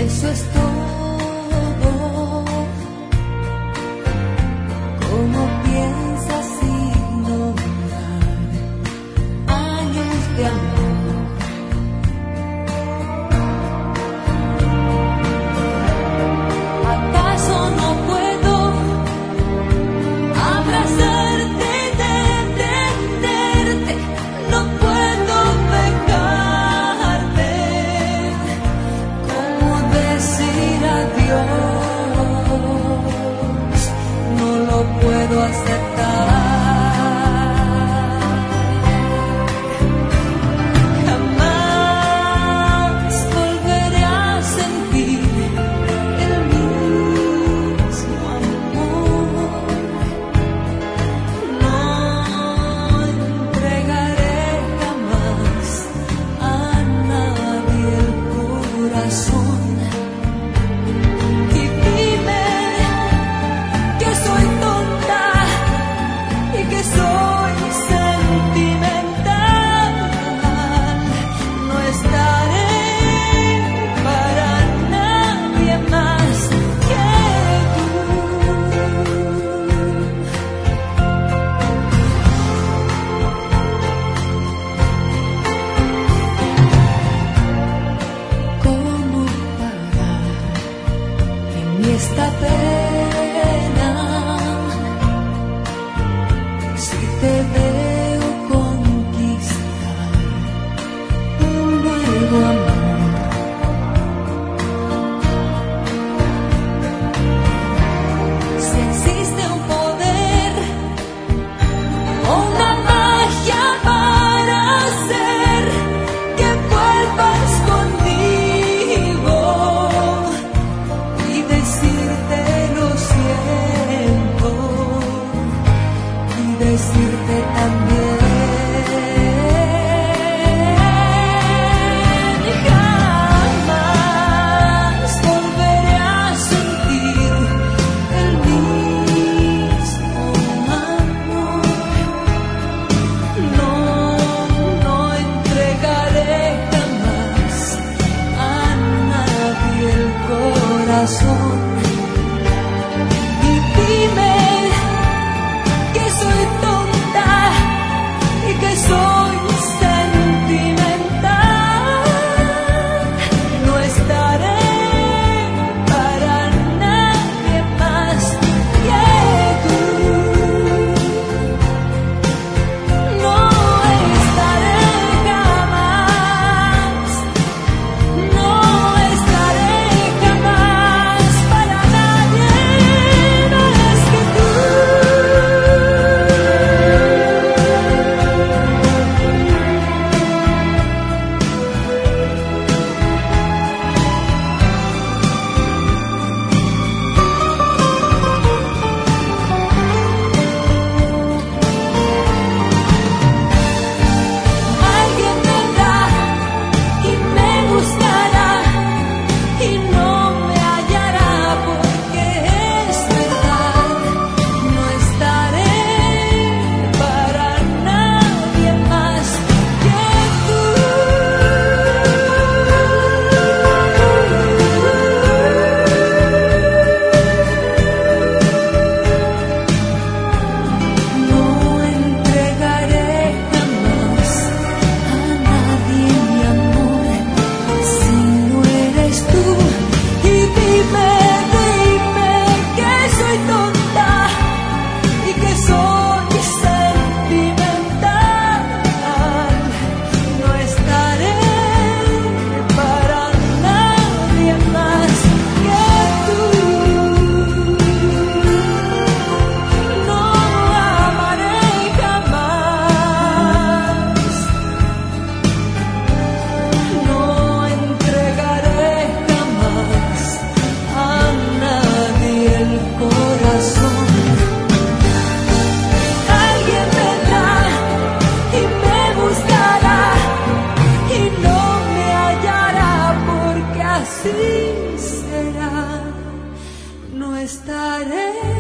eso es todo. ¿Cómo piensas ignorar años de amor? ¿Acaso no puedo abrazarte, detenerte? No puedo dejarte. ¿Cómo decir adiós? No lo puedo aceptar. Jamás volveré a sentir el mismo amor. No entregaré jamás a nadie el corazón. Y dime que soy tonta y que soy sentimental. No estaré para nadie más que tú. ¿Cómo pagar en esta pena si te veo conquistar un nuevo amor? Si existe un poder o una magia para hacer que vuelvas conmigo y decirte lo siento y decirte también jamás volveré a sentir el mismo amor. No entregaré jamás a nadie el corazón. Y dime que soy tonta y que soy sentimental. No estaré para nadie más que tú. No estaré jamás, no estaré jamás para nadie más que tú. Alguien vendrá y me buscará y no me hallará porque es verdad. No estaré para nadie más que tú. No entregaré jamás a nadie mi amor si no eres tú. Y dime que soy tonta y que soy sentimental. No estaré para nadie más que tú. No amaré jamás. No entregaré jamás a nadie el corazón. Alguien vendrá y me buscará y no me hallará porque así será. No estaré